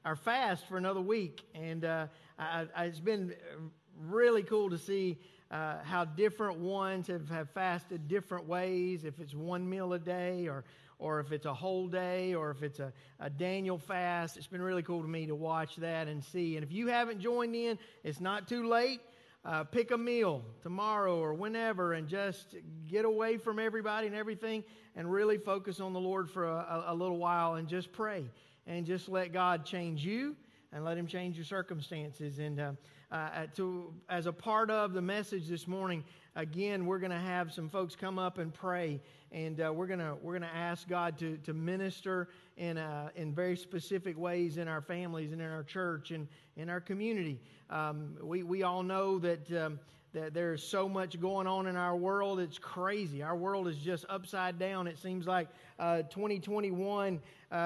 our fast for another week. And it's been really cool to see how different ones have fasted different ways, if it's one meal a day or if it's a whole day or if it's a Daniel fast. It's been really cool to me to watch that and see. And if you haven't joined in, it's not too late. Pick a meal tomorrow or whenever and just get away from everybody and everything and really focus on the Lord for a little while and just pray and just let God change you and let Him change your circumstances. And as a part of the message this morning, again, we're going to have some folks come up and pray, and we're going to ask God to minister in very specific ways in our families and in our church and in our community. We all know that there's so much going on in our world. It's crazy. Our world is just upside down. It seems like 2021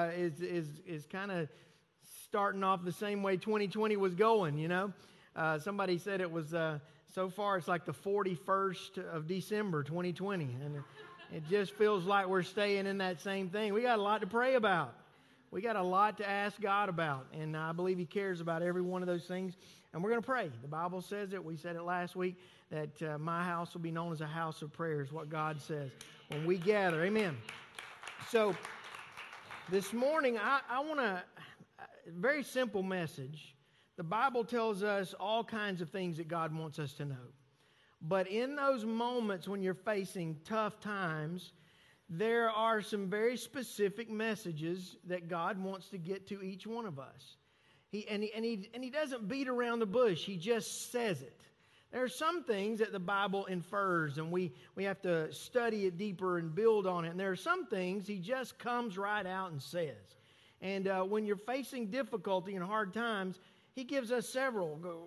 is kind of starting off the same way 2020 was going, you know. Somebody said it was, so far it's like the 41st of December 2020. And it just feels like we're staying in that same thing. We got a lot to pray about. We got a lot to ask God about. And I believe He cares about every one of those things. And we're going to pray. The Bible says it. We said it last week that my house will be known as a house of prayer, is what God says when we gather. Amen. So this morning, I want to, very simple message. The Bible tells us all kinds of things that God wants us to know. But in those moments when you're facing tough times, there are some very specific messages that God wants to get to each one of us. He doesn't beat around the bush. He just says it. There are some things that the Bible infers, and we have to study it deeper and build on it. And there are some things He just comes right out and says. And when you're facing difficulty and hard times, He gives us several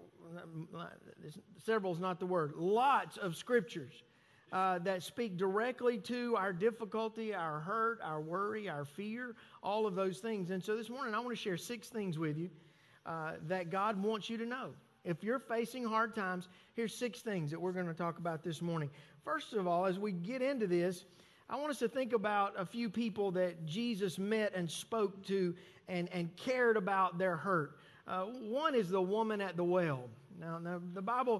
is not the word, lots of scriptures that speak directly to our difficulty, our hurt, our worry, our fear, all of those things. And so this morning I want to share 6 things with you that God wants you to know. If you're facing hard times, here's 6 things that we're going to talk about this morning. First of all, as we get into this, I want us to think about a few people that Jesus met and spoke to and cared about their hurt. One is the woman at the well. Now the Bible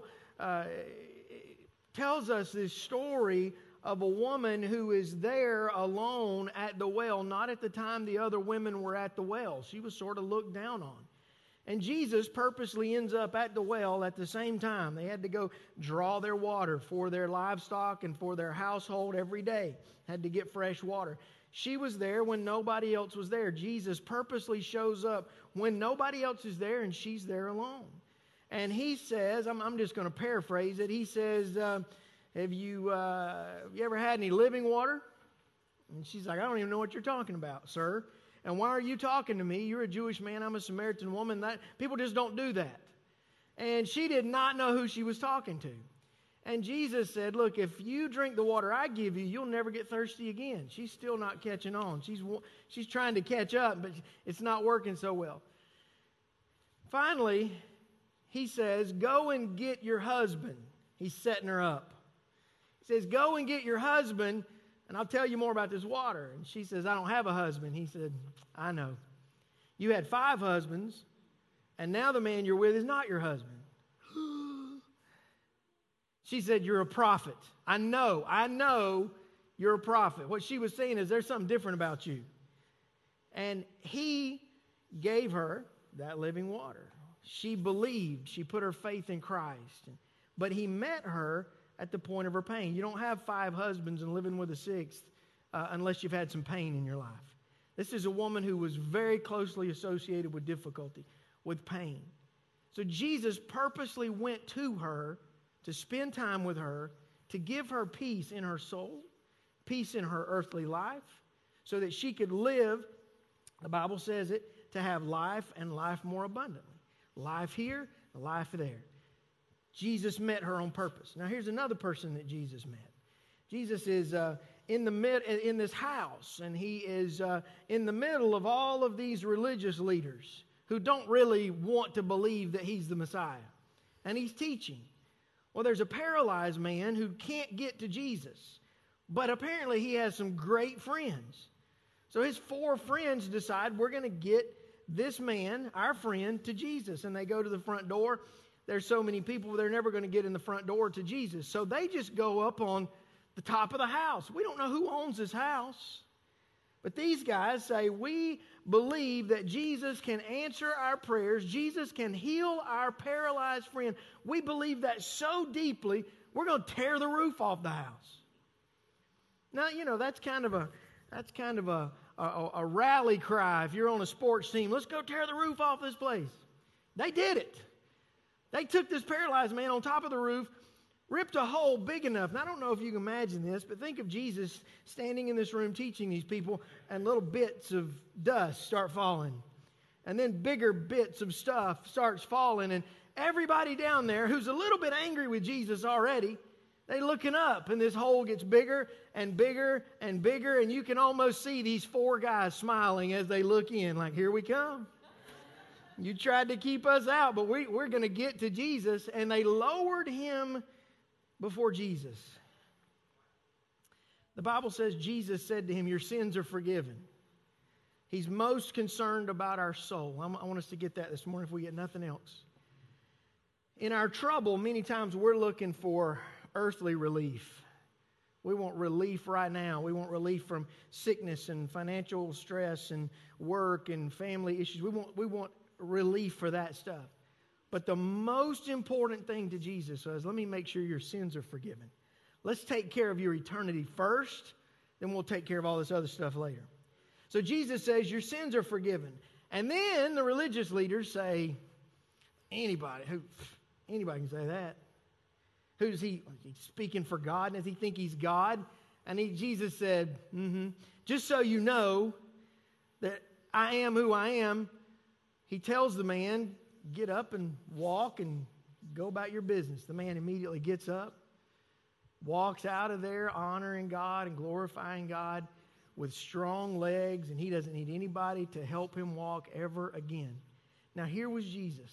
tells us this story of a woman who is there alone at the well, not at the time the other women were at the well. She was sort of looked down on. And Jesus purposely ends up at the well at the same time. They had to go draw their water for their livestock and for their household every day. Had to get fresh water. She was there when nobody else was there. Jesus purposely shows up when nobody else is there and she's there alone. And He says, I'm just going to paraphrase it. He says, have you ever had any living water? And she's like, I don't even know what you're talking about, sir. And why are you talking to me? You're a Jewish man. I'm a Samaritan woman. People just don't do that. And she did not know who she was talking to. And Jesus said, look, if you drink the water I give you, you'll never get thirsty again. She's still not catching on. She's trying to catch up, but it's not working so well. Finally, He says, go and get your husband. He's setting her up. He says, go and get your husband, and I'll tell you more about this water. And she says, I don't have a husband. He said, I know. You had 5 husbands, and now the man you're with is not your husband. She said, you're a prophet. I know you're a prophet. What she was saying is there's something different about you. And He gave her that living water. She believed. She put her faith in Christ. But He met her at the point of her pain. You don't have 5 husbands and living with a 6th unless you've had some pain in your life. This is a woman who was very closely associated with difficulty, with pain. So Jesus purposely went to her to spend time with her, to give her peace in her soul, peace in her earthly life, so that she could live, the Bible says it, to have life and life more abundantly. Life here, life there. Jesus met her on purpose. Now here's another person that Jesus met. Jesus is in this house, and He is in the middle of all of these religious leaders who don't really want to believe that He's the Messiah. And He's teaching. Well, there's a paralyzed man who can't get to Jesus, but apparently he has some great friends. So his 4 friends decide we're going to get this man, our friend, to Jesus. And they go to the front door. There's so many people, they're never going to get in the front door to Jesus. So they just go up on the top of the house. We don't know who owns this house. But these guys say, we believe that Jesus can answer our prayers. Jesus can heal our paralyzed friend. We believe that so deeply, we're going to tear the roof off the house. Now, that's kind of a rally cry if you're on a sports team. Let's go tear the roof off this place. They did it. They took this paralyzed man on top of the roof, ripped a hole big enough. And I don't know if you can imagine this, but think of Jesus standing in this room teaching these people, and little bits of dust start falling. And then bigger bits of stuff starts falling. And everybody down there who's a little bit angry with Jesus already, they looking up, and this hole gets bigger and bigger and bigger. And you can almost see these four guys smiling as they look in, like, here we come. You tried to keep us out, but we're going to get to Jesus. And they lowered him before Jesus. The Bible says Jesus said to him, your sins are forgiven. He's most concerned about our soul. I want us to get that this morning if we get nothing else. In our trouble, many times we're looking for earthly relief. We want relief right now. We want relief from sickness and financial stress and work and family issues. We want relief for that stuff. But the most important thing to Jesus was, let me make sure your sins are forgiven. Let's take care of your eternity first, then we'll take care of all this other stuff later. So Jesus says, your sins are forgiven. And then the religious leaders say, anybody can say that. Who's he? He's speaking for God, and does he think he's God? And Jesus said, just so you know that I am who I am, he tells the man, get up and walk and go about your business. The man immediately gets up, walks out of there honoring God and glorifying God with strong legs, and he doesn't need anybody to help him walk ever again. Now, here was Jesus.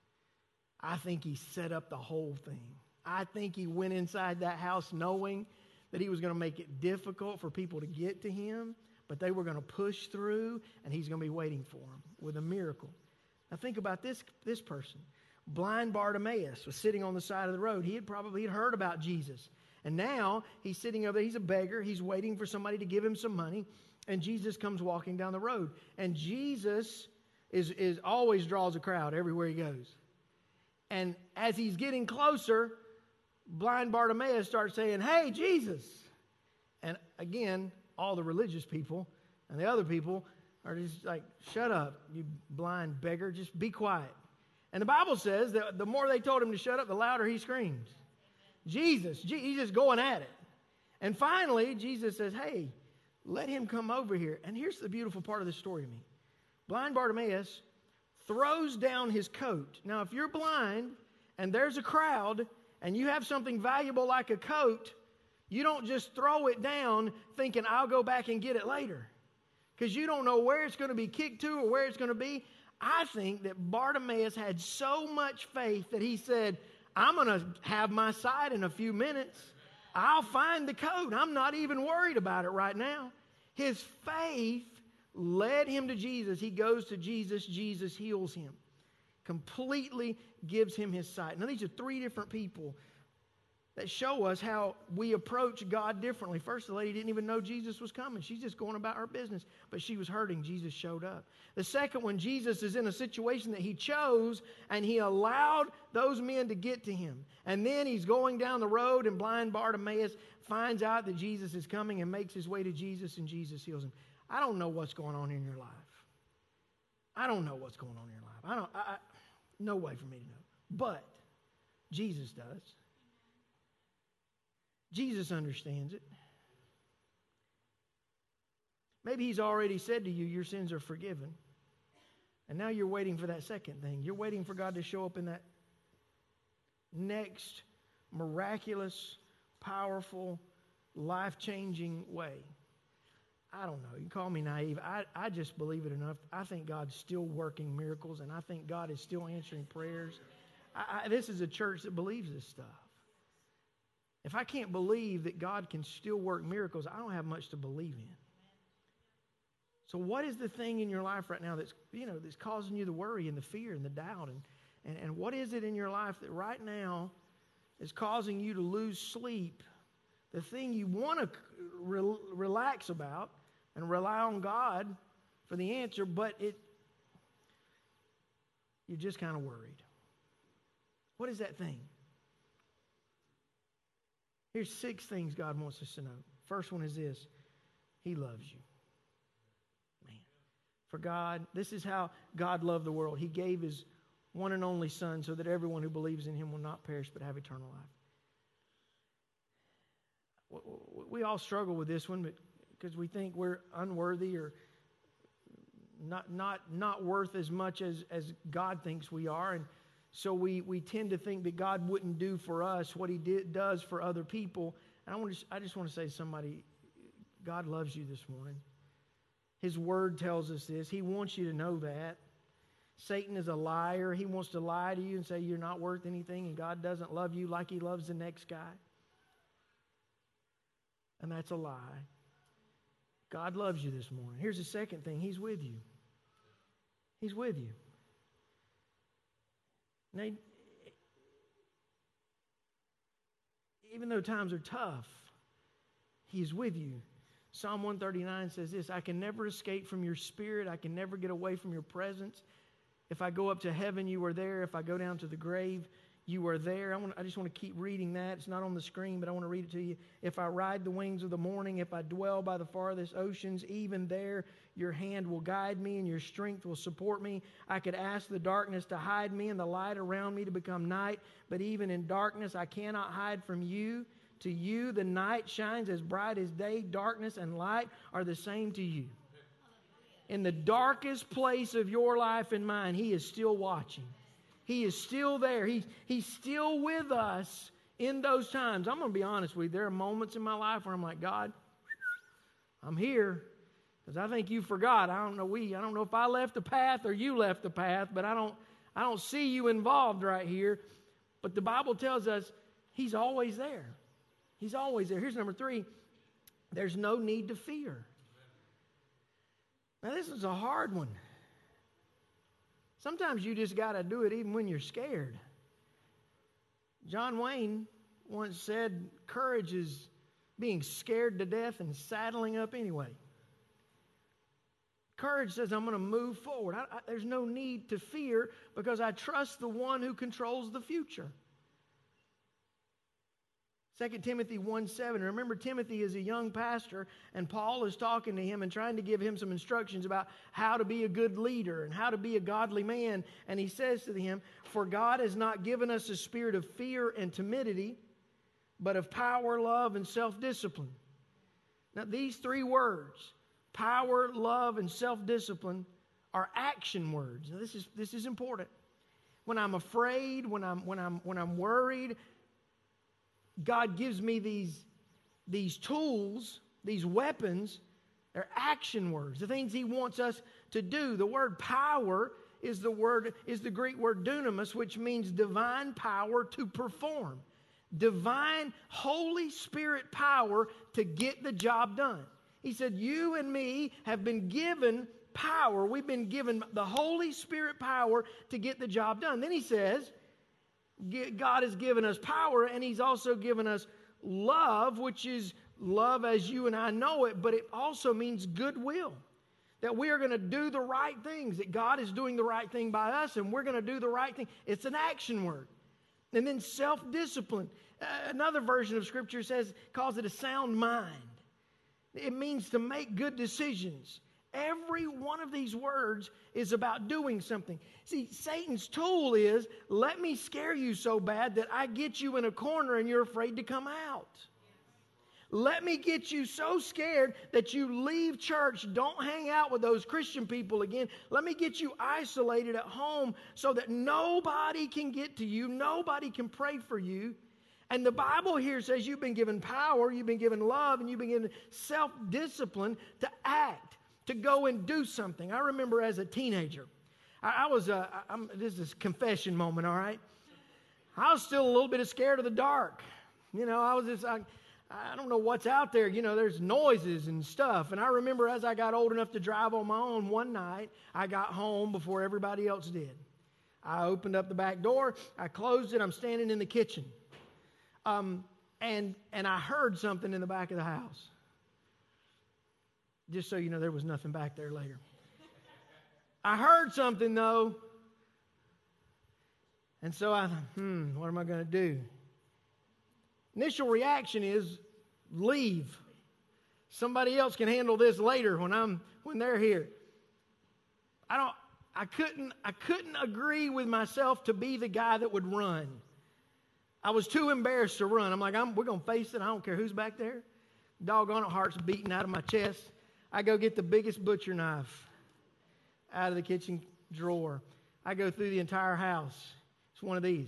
I think he set up the whole thing. I think he went inside that house knowing that he was going to make it difficult for people to get to him, but they were going to push through, and he's going to be waiting for them with a miracle. Now think about this person. Blind Bartimaeus was sitting on the side of the road. He had heard about Jesus. And now he's sitting over there. He's a beggar. He's waiting for somebody to give him some money. And Jesus comes walking down the road. And Jesus is always draws a crowd everywhere he goes. And as he's getting closer, blind Bartimaeus starts saying, hey, Jesus. And again, all the religious people and the other people are just like, shut up, you blind beggar, just be quiet. And the Bible says that the more they told him to shut up, the louder he screams. He's just going at it. And finally, Jesus says, hey, let him come over here. And here's the beautiful part of this story to me. Blind Bartimaeus throws down his coat. Now, if you're blind and there's a crowd and you have something valuable like a coat, you don't just throw it down thinking, I'll go back and get it later. Because you don't know where it's going to be kicked to or where it's going to be. I think that Bartimaeus had so much faith that he said, I'm going to have my sight in a few minutes. I'll find the coat. I'm not even worried about it right now. His faith led him to Jesus. He goes to Jesus. Jesus heals him. Completely gives him his sight. Now, these are three different people that show us how we approach God differently. First, the lady didn't even know Jesus was coming. She's just going about her business, but she was hurting. Jesus showed up. The second one, Jesus is in a situation that he chose, and he allowed those men to get to him. And then he's going down the road, and blind Bartimaeus finds out that Jesus is coming and makes his way to Jesus, and Jesus heals him. I don't know what's going on in your life. I don't know what's going on in your life. No way for me to know. But Jesus does. Jesus understands it. Maybe he's already said to you, your sins are forgiven. And now you're waiting for that second thing. You're waiting for God to show up in that next miraculous, powerful, life-changing way. I don't know. You can call me naive. I just believe it enough. I think God's still working miracles, and I think God is still answering prayers. This is a church that believes this stuff. If I can't believe that God can still work miracles, I don't have much to believe in. So what is the thing in your life right now that's causing you the worry and the fear and the doubt? And what is it in your life that right now is causing you to lose sleep? The thing you want to relax about and rely on God for the answer, but you're just kind of worried. What is that thing? Here's 6 things God wants us to know. First one is this: He loves you. Man, for God, this is how God loved the world. He gave His one and only Son so that everyone who believes in Him will not perish but have eternal life. We all struggle with this one because we think we're unworthy or not worth as much as God thinks we are. And so we tend to think that God wouldn't do for us what He does for other people. And I just want to say to somebody, God loves you this morning. His Word tells us this. He wants you to know that. Satan is a liar. He wants to lie to you and say you're not worth anything and God doesn't love you like He loves the next guy. And that's a lie. God loves you this morning. Here's the second thing. He's with you. He's with you. Now, even though times are tough, He's with you. Psalm 139 says this: I can never escape from your spirit. I can never get away from your presence. If I go up to heaven, you are there. If I go down to the grave, you are there. I just want to keep reading that. It's not on the screen, but I want to read it to you. If I ride the wings of the morning, if I dwell by the farthest oceans, even there your hand will guide me and your strength will support me. I could ask the darkness to hide me and the light around me to become night, but even in darkness I cannot hide from you. To you the night shines as bright as day. Darkness and light are the same to you. In the darkest place of your life and mine, He is still watching. He is still there. He's still with us in those times. I'm going to be honest with you. There are moments in my life where I'm like, God, I'm here because I think you forgot. I don't know if I left the path or you left the path, but I don't see you involved right here. But the Bible tells us He's always there. He's always there. Here's number 3. There's no need to fear. Now, this is a hard one. Sometimes you just got to do it even when you're scared. John Wayne once said, courage is being scared to death and saddling up anyway. Courage says, I'm going to move forward. There's no need to fear because I trust the one who controls the future. 2 Timothy 1:7. Remember, Timothy is a young pastor, and Paul is talking to him and trying to give him some instructions about how to be a good leader and how to be a godly man. And he says to him, for God has not given us a spirit of fear and timidity, but of power, love, and self-discipline. Now, these 3 words, power, love, and self-discipline, are action words. Now, this is important. When I'm afraid, when I'm worried, God gives me these tools, these weapons. They're action words, the things He wants us to do. The word power is the Greek word dunamis, which means divine power to perform. Divine Holy Spirit power to get the job done. He said, you and me have been given power. We've been given the Holy Spirit power to get the job done. Then he says, God has given us power, and He's also given us love, which is love as you and I know it, but it also means goodwill. That we are going to do the right things, that God is doing the right thing by us, and we're going to do the right thing. It's an action word. And then self-discipline. Another version of Scripture calls it a sound mind. It means to make good decisions. Every one of these words is about doing something. See, Satan's tool is, let me scare you so bad that I get you in a corner and you're afraid to come out. Let me get you so scared that you leave church, don't hang out with those Christian people again. Let me get you isolated at home so that nobody can get to you, nobody can pray for you. And the Bible here says you've been given power, you've been given love, and you've been given self-discipline to act, to go and do something. I remember as a teenager, this is a confession moment, all right? I was still a little bit scared of the dark. You know, I don't know what's out there. You know, there's noises and stuff. And I remember as I got old enough to drive on my own, one night, I got home before everybody else did. I opened up the back door. I closed it. I'm standing in the kitchen. And I heard something in the back of the house. Just so you know, there was nothing back there later. I heard something, though. And so I thought, what am I going to do? Initial reaction is leave. Somebody else can handle this later when they're here. I couldn't agree with myself to be the guy that would run. I was too embarrassed to run. I'm like, we're going to face it. I don't care who's back there. Doggone it, heart's beating out of my chest. I go get the biggest butcher knife out of the kitchen drawer. I go through the entire house. It's one of these.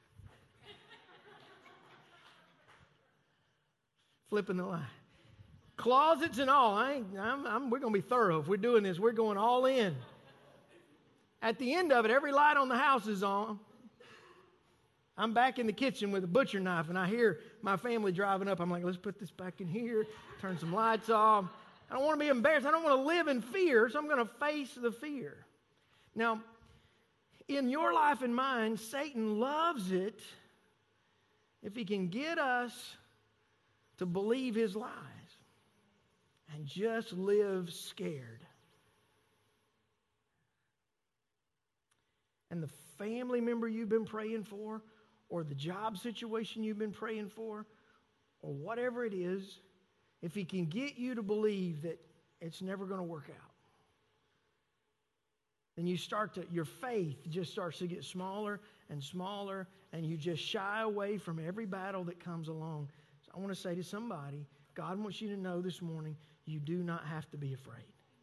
Flipping the line. Closets and all. We're going to be thorough. If we're doing this, we're going all in. At the end of it, every light on the house is on. I'm back in the kitchen with a butcher knife, and I hear my family driving up. I'm like, let's put this back in here, turn some lights off. I don't want to be embarrassed. I don't want to live in fear, so I'm going to face the fear. Now, in your life and mine, Satan loves it if he can get us to believe his lies and just live scared. And the family member you've been praying for, or the job situation you've been praying for, or whatever it is, if he can get you to believe that it's never going to work out, then your faith just starts to get smaller and smaller, and you just shy away from every battle that comes along. So I want to say to somebody, God wants you to know this morning, you do not have to be afraid.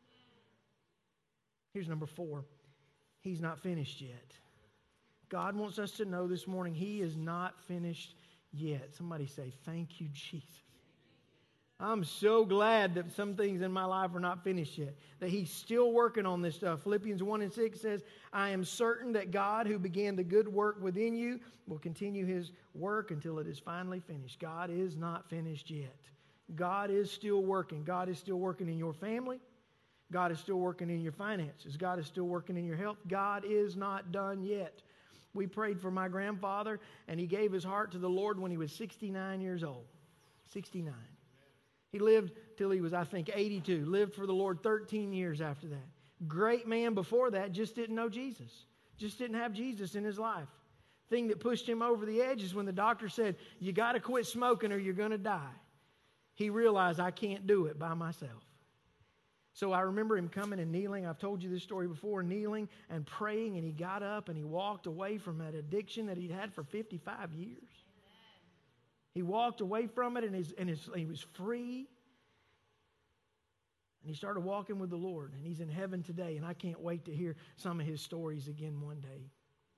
Here's number 4. He's not finished yet. God wants us to know this morning He is not finished yet. Somebody say, thank you, Jesus. I'm so glad that some things in my life are not finished yet, that He's still working on this stuff. Philippians 1:6 says, I am certain that God who began the good work within you will continue His work until it is finally finished. God is not finished yet. God is still working. God is still working in your family. God is still working in your finances. God is still working in your health. God is not done yet. We prayed for my grandfather, and he gave his heart to the Lord when he was 69 years old. 69. He lived till he was, I think, 82. Lived for the Lord 13 years after that. Great man before that, just didn't know Jesus. Just didn't have Jesus in his life. Thing that pushed him over the edge is when the doctor said, you got to quit smoking or you're going to die. He realized, I can't do it by myself. So I remember him coming and kneeling. I've told you this story before, kneeling and praying, and he got up and he walked away from that addiction that he'd had for 55 years. He walked away from it and he was free. And he started walking with the Lord, and he's in heaven today, and I can't wait to hear some of his stories again one day.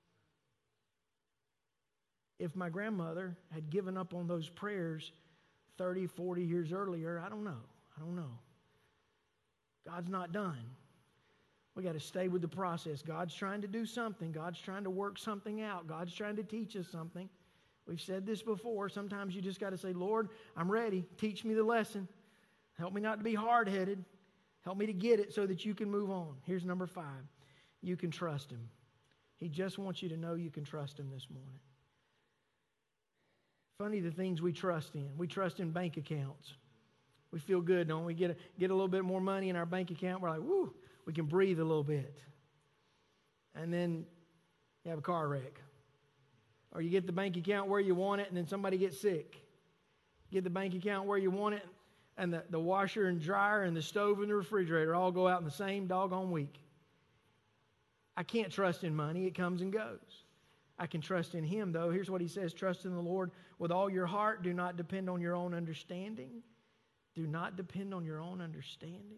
If my grandmother had given up on those prayers 30, 40 years earlier, I don't know. God's not done. We got to stay with the process. God's trying to do something. God's trying to work something out. God's trying to teach us something. We've said this before. Sometimes you just got to say, Lord, I'm ready. Teach me the lesson. Help me not to be hard-headed. Help me to get it so that you can move on. Here's number 5. You can trust Him. He just wants you to know you can trust Him this morning. Funny the things we trust in. We trust in bank accounts. We feel good, don't we? Get a little bit more money in our bank account. We're like, woo, we can breathe a little bit. And then you have a car wreck. Or you get the bank account where you want it, and then somebody gets sick. Get the bank account where you want it, and the washer and dryer and the stove and the refrigerator all go out in the same doggone week. I can't trust in money. It comes and goes. I can trust in Him, though. Here's what He says. Trust in the Lord with all your heart. Do not depend on your own understanding. Do not depend on your own understanding.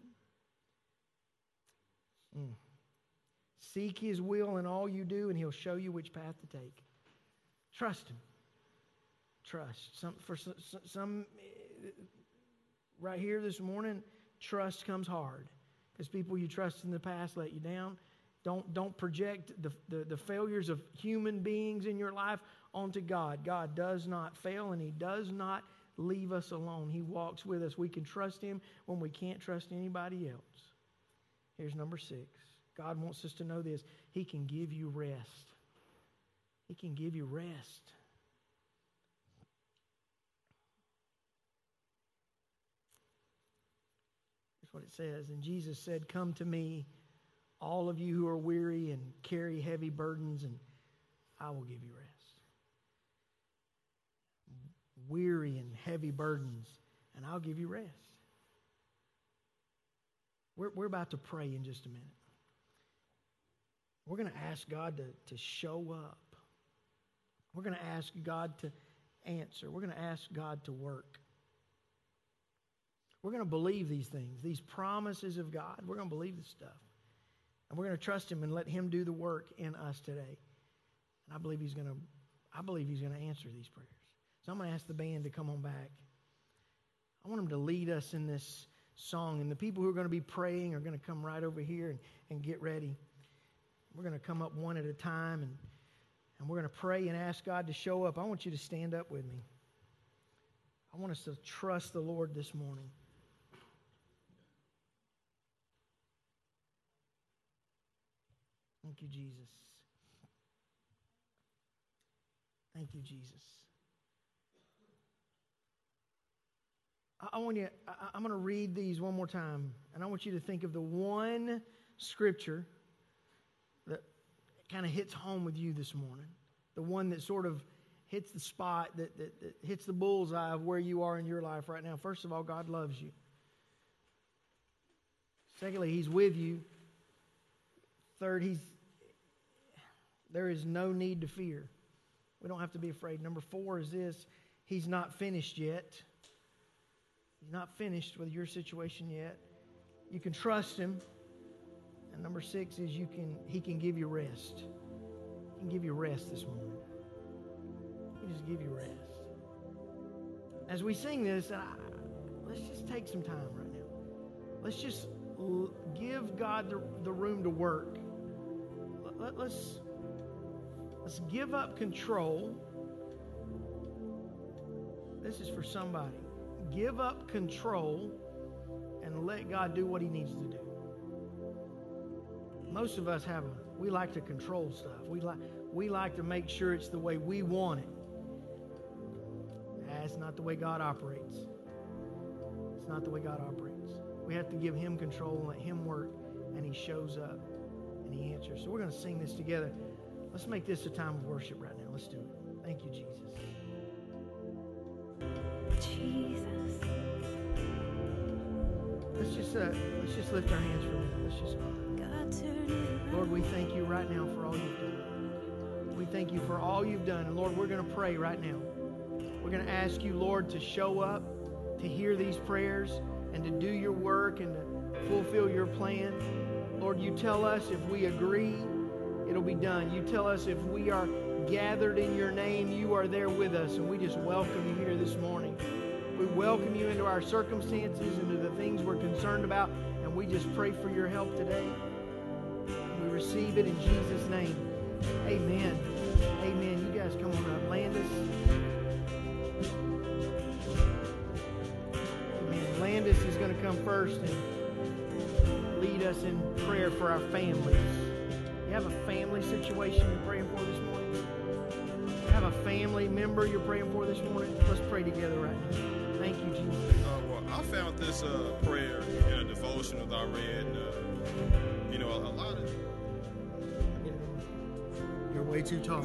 Seek His will in all you do, and He'll show you which path to take. Trust Him. Trust. For some right here this morning, trust comes hard because people you trusted in the past let you down. Don't project the failures of human beings in your life onto God. God does not fail, and He does not leave us alone. He walks with us. We can trust Him when we can't trust anybody else. Here's number 6. God wants us to know this. He can give you rest. He can give you rest. That's what it says. And Jesus said, "Come to me, all of you who are weary and carry heavy burdens, and I will give you rest." Weary and heavy burdens, and I'll give you rest. We're about to pray in just a minute. We're going to ask God to show up. We're going to ask God to answer. We're going to ask God to work. We're going to believe these things, these promises of God. We're going to believe this stuff. And we're going to trust Him and let Him do the work in us today. And I believe He's going to answer these prayers. So I'm going to ask the band to come on back. I want them to lead us in this song. And the people who are going to be praying are going to come right over here and get ready. We're going to come up one at a time, and we're going to pray and ask God to show up. I want you to stand up with me. I want us to trust the Lord this morning. Thank you, Jesus. Thank you, Jesus. I'm going to read these one more time, and I want you to think of the one scripture that kind of hits home with you this morning, the one that sort of hits the spot, that hits the bullseye of where you are in your life right now. First of all, God loves you. Secondly, He's with you. Third, there is no need to fear. We don't have to be afraid. Number 4 is this: He's not finished yet. He's not finished with your situation yet. You can trust Him. And number 6 is He can give you rest. He can give you rest this morning. He can just give you rest. As we sing this, let's just take some time right now. Let's just give God the room to work. Let's give up control. This is for somebody. Give up control and let God do what He needs to do. Most of us we like to control stuff. We like to make sure it's the way we want it. That's not the way God operates. It's not the way God operates. We have to give Him control and let Him work, and He shows up and He answers. So we're going to sing this together. Let's make this a time of worship right now. Let's do it. Thank you, Jesus. Jesus. Let's just lift our hands for a minute. Let's just, Lord, we thank You right now for all You've done. We thank You for all You've done. And Lord, we're going to pray right now. We're going to ask You, Lord, to show up, to hear these prayers, and to do Your work and to fulfill Your plan. Lord, You tell us if we agree, it'll be done. You tell us if we are gathered in Your name, You are there with us. And we just welcome You here this morning. We welcome You into our circumstances, into the things we're concerned about, and we just pray for Your help today. And we receive it in Jesus' name. Amen. Amen. You guys come on up. Landis. Amen. Landis is going to come first and lead us in prayer for our families. You have a family situation you're praying for this morning? You have a family member you're praying for this morning? Let's pray together right now. Thank you, Jesus. Well, I found this prayer in a devotional that I read. A lot of... You're way too tall.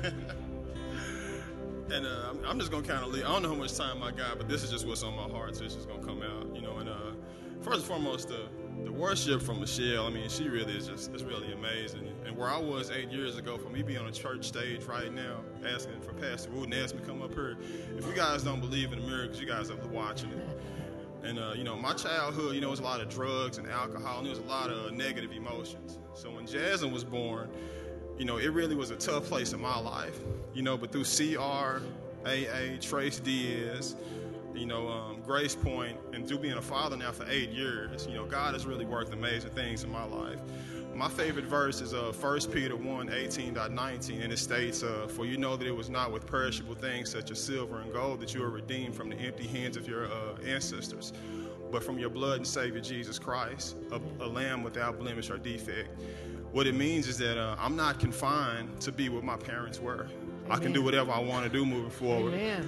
And I'm just going to kind of leave. I don't know how much time I got, but this is just what's on my heart, so it's just going to come out. And first and foremost, the worship from Michelle, she really is it's really amazing. And where I was 8 years ago, for me being on a church stage right now, asking for Pastor Wooten to ask me to come up here. If you guys don't believe in the miracles, you guys are watching it. And, my childhood, it was a lot of drugs and alcohol, and there was a lot of negative emotions. So when Jasmine was born, it really was a tough place in my life, but through CR, AA, Trace Diaz, Grace Point, and through being a father now for 8 years, God has really worked amazing things in my life. my favorite verse is 1 Peter 1:18-19, and it states, "For you know that it was not with perishable things such as silver and gold that you were redeemed from the empty hands of your ancestors, but from your blood and Savior Jesus Christ, a lamb without blemish or defect." What it means is that I'm not confined to be what my parents were. Amen. I can do whatever I want to do moving forward. Amen.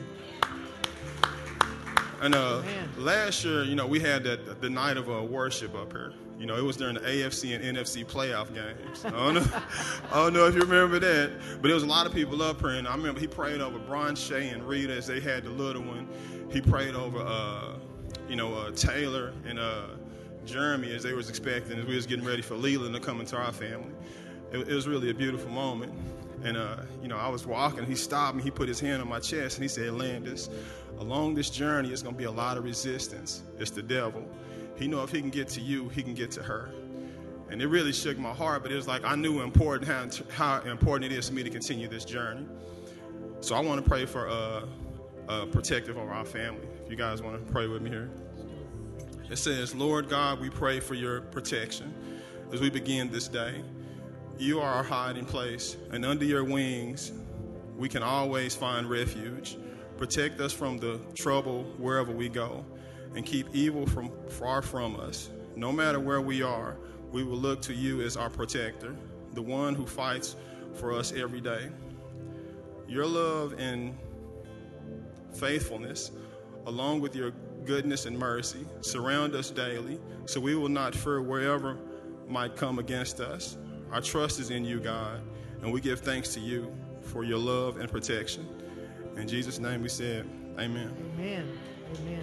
And last year, we had the night of worship up here. It was during the AFC and NFC playoff games. I don't know if you remember that, but there was a lot of people up here, and I remember he prayed over Bron, Shay, and Rita as they had the little one. He prayed over, Taylor and Jeremy as they was expecting, as we was getting ready for Leland to come into our family. It was really a beautiful moment. And, I was walking, he stopped me, he put his hand on my chest, and he said, "Landis, along this journey, it's going to be a lot of resistance. It's the devil. He know if he can get to you, he can get to her." And it really shook my heart, but it was like I knew how important it is for me to continue this journey. So I want to pray for protective over our family. If you guys want to pray with me here. It says, "Lord God, we pray for your protection as we begin this day. You are our hiding place, and under your wings, we can always find refuge. Protect us from the trouble wherever we go, and keep evil far from us. No matter where we are, we will look to you as our protector, the one who fights for us every day. Your love and faithfulness, along with your goodness and mercy, surround us daily, so we will not fear wherever might come against us. Our trust is in you, God, and we give thanks to you for your love and protection. In Jesus' name we said, amen." Amen. Amen.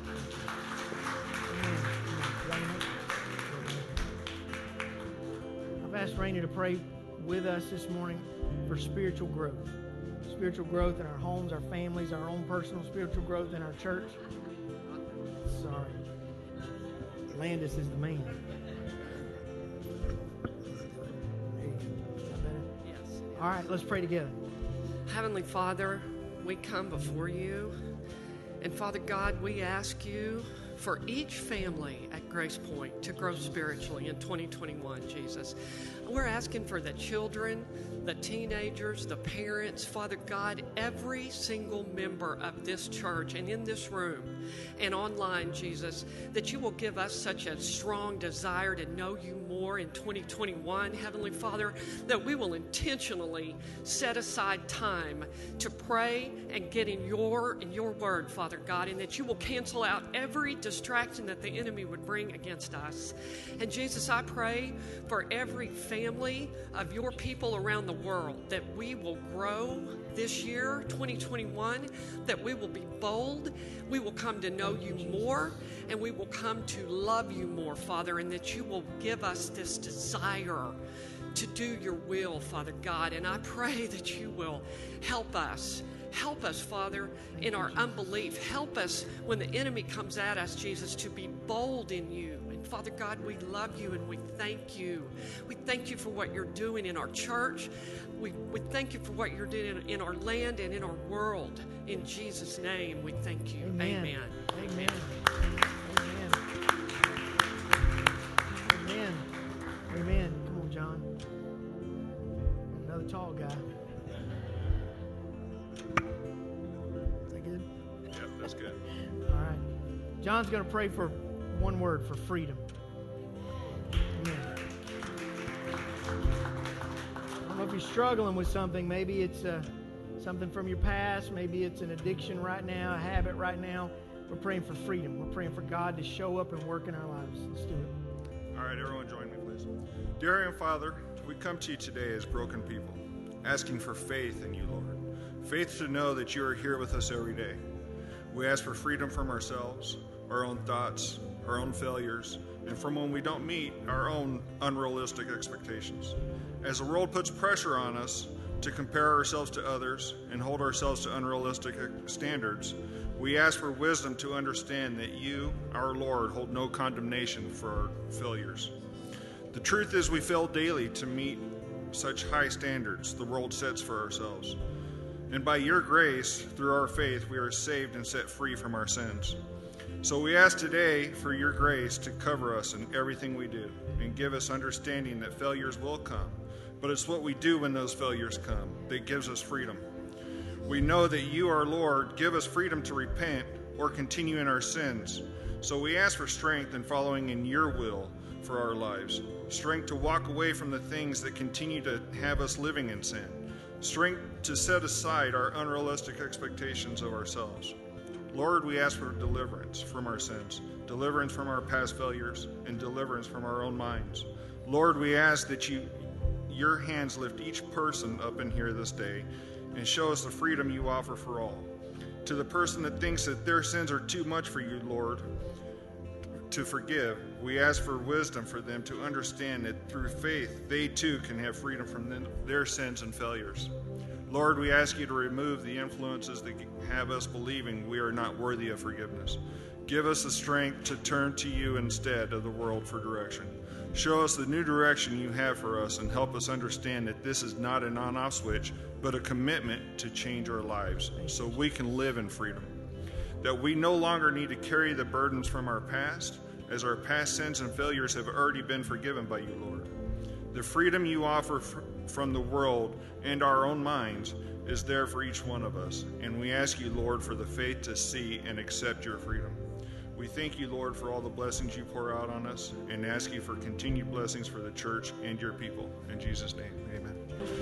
I've asked Rainer to pray with us this morning for spiritual growth. Spiritual growth in our homes, our families, our own personal spiritual growth in our church. Sorry. Landis is the man. All right, let's pray together. Heavenly Father, we come before you. And Father God, we ask you for each family at Grace Point to grow spiritually in 2021, Jesus. We're asking for the children, the teenagers, the parents, Father God, every single member of this church and in this room and online, Jesus, that you will give us such a strong desire to know you more in 2021, Heavenly Father, that we will intentionally set aside time to pray and get in your word, Father God, and that you will cancel out every distraction that the enemy would bring against us. And Jesus, I pray for every family of your people around the world that we will grow this year, 2021, that we will be bold, we will come to know you more, and we will come to love you more, Father, and that you will give us this desire to do your will, Father God. And I pray that you will help us. Help us, Father, in our unbelief. Help us when the enemy comes at us, Jesus, to be bold in you. And Father God, we love you and we thank you. We thank you for what you're doing in our church. We thank you for what you're doing in our land and in our world. In Jesus' name, we thank you. Amen. Amen. Amen. Amen. Amen. Amen. Come on, John. Another tall guy. Is that good? Yeah, that's good. All right. John's going to pray for one word, for freedom. Amen. I don't know if you're struggling with something. Maybe it's something from your past. Maybe it's an addiction right now, a habit right now. We're praying for freedom. We're praying for God to show up and work in our lives. Let's do it. All right, everyone join me, please. Dear Heavenly Father, we come to you today as broken people, asking for faith in you, Lord. Faith to know that you are here with us every day. We ask for freedom from ourselves, our own thoughts, our own failures, and from when we don't meet our own unrealistic expectations. As the world puts pressure on us to compare ourselves to others and hold ourselves to unrealistic standards, we ask for wisdom to understand that you, our Lord, hold no condemnation for our failures. The truth is we fail daily to meet such high standards the world sets for ourselves. And by your grace, through our faith, we are saved and set free from our sins. So we ask today for your grace to cover us in everything we do and give us understanding that failures will come. But it's what we do when those failures come that gives us freedom. We know that you, our Lord, give us freedom to repent or continue in our sins. So we ask for strength in following in your will for our lives. Strength to walk away from the things that continue to have us living in sin. Strength to set aside our unrealistic expectations of ourselves. Lord, we ask for deliverance from our sins, deliverance from our past failures, and deliverance from our own minds. Lord, we ask that your hands lift each person up in here this day and show us the freedom you offer for all. To the person that thinks that their sins are too much for you, Lord, to forgive, we ask for wisdom for them to understand that through faith, they too can have freedom from their sins and failures. Lord, we ask you to remove the influences that have us believing we are not worthy of forgiveness. Give us the strength to turn to you instead of the world for direction. Show us the new direction you have for us and help us understand that this is not an on-off switch, but a commitment to change our lives so we can live in freedom. That we no longer need to carry the burdens from our past, as our past sins and failures have already been forgiven by you, Lord. The freedom you offer from the world and our own minds is there for each one of us, and we ask you, Lord, for the faith to see and accept your freedom. We thank you, Lord, for all the blessings you pour out on us, and ask you for continued blessings for the church and your people. In Jesus' name, amen.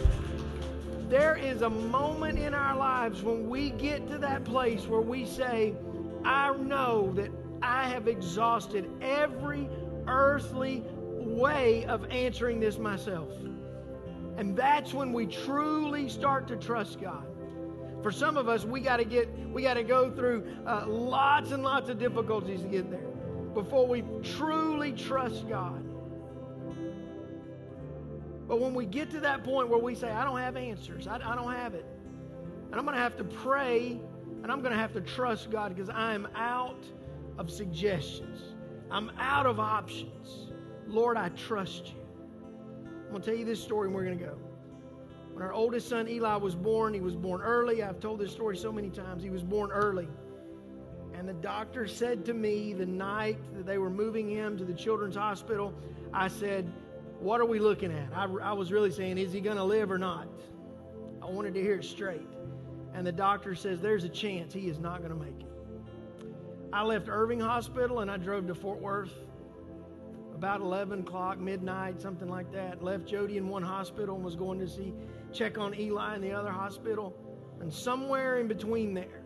There is a moment in our lives when we get to that place where we say, I know that I have exhausted every earthly way of answering this myself. And that's when we truly start to trust God. For some of us, we got to go through lots and lots of difficulties to get there before we truly trust God. But when we get to that point where we say, I don't have answers, I don't have it, and I'm going to have to pray, and I'm going to have to trust God because I am out of suggestions. I'm out of options. Lord, I trust you. I'm going to tell you this story and we're going to go. When our oldest son Eli was born, he was born early. I've told this story so many times. He was born early. And the doctor said to me the night that they were moving him to the children's hospital, I said, what are we looking at? I was really saying, is he going to live or not? I wanted to hear it straight. And the doctor says, there's a chance he is not going to make it. I left Irving Hospital and I drove to Fort Worth about 11 o'clock, midnight, something like that. Left Jody in one hospital and was going to check on Eli in the other hospital. And somewhere in between there,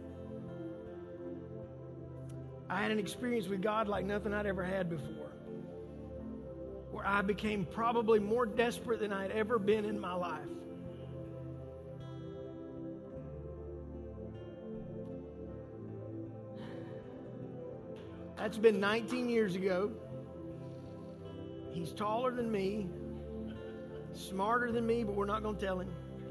I had an experience with God like nothing I'd ever had before, where I became probably more desperate than I'd ever been in my life. That's been 19 years ago. He's taller than me, smarter than me, but we're not going to tell him.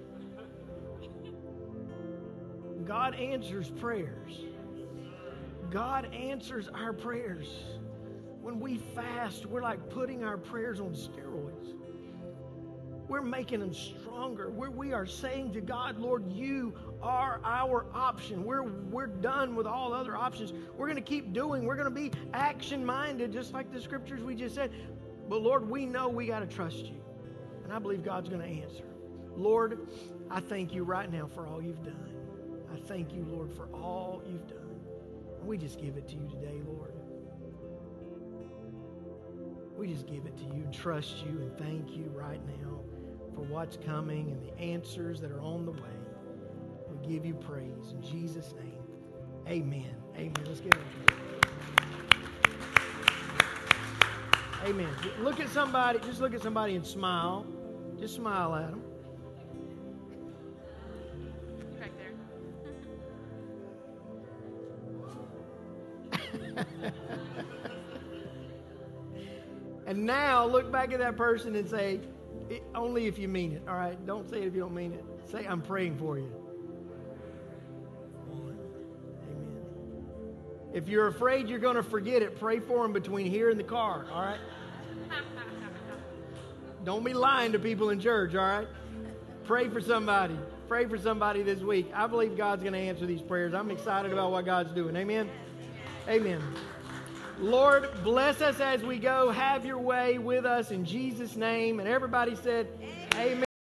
God answers prayers. God answers our prayers. When we fast, we're like putting our prayers on steroids. We're making them stronger. We are saying to God, Lord, you are our option. We're done with all other options. We're going to keep doing. We're going to be action-minded, just like the scriptures we just said. But Lord, we know we got to trust you. And I believe God's going to answer. Lord, I thank you right now for all you've done. I thank you, Lord, for all you've done. And we just give it to you today, Lord. We just give it to you, trust you, and thank you right now for what's coming and the answers that are on the way. We give you praise in Jesus' name. Amen. Amen. Let's give it a praise. Amen. Look at somebody, just look at somebody and smile. Just smile at them. Back there. And now look back at that person and say, only if you mean it, all right? Don't say it if you don't mean it. Say, I'm praying for you. Amen. If you're afraid you're going to forget it, pray for them between here and the car, all right? Don't be lying to people in church, all right? Pray for somebody. Pray for somebody this week. I believe God's going to answer these prayers. I'm excited about what God's doing. Amen? Amen. Lord, bless us as we go. Have your way with us in Jesus' name. And everybody said, amen.